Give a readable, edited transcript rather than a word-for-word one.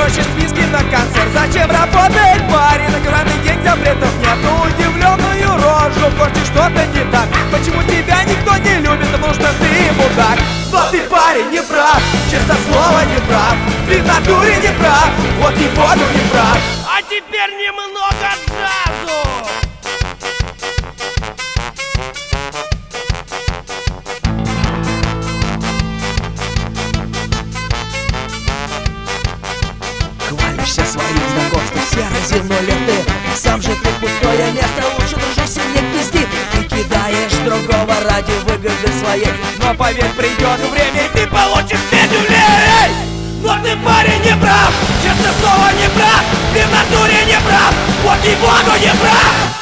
проще списки на концерт. Зачем работает парень, на главный день запретов нет? Ну удивленную рожу корчишь, что-то не так. Почему тебя никто не любит, потому что ты мудак? Но ты, парень, не прав, честно слово, не прав. Ты в натуре не прав, вот и воду не прав. А теперь немного джазу. Хвалишься своим знакомством, серой земной ленты. Сам же ты пустое место, лучше дружи себе пизди. Ты кидаешь другого ради выгоды своей. Но поверь, придет время, и ты получишь Эй! Но ты, парень, не прав, честное слово, не прав. Ты в натуре не прав, вот и воду не прав.